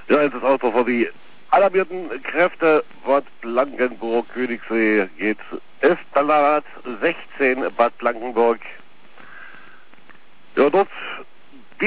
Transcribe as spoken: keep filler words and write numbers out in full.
Ja, jetzt das Auto für die alarmierten Kräfte Bad Blankenburg, Königssee geht F-Ballard sechzehn Bad Blankenburg. Ja, dort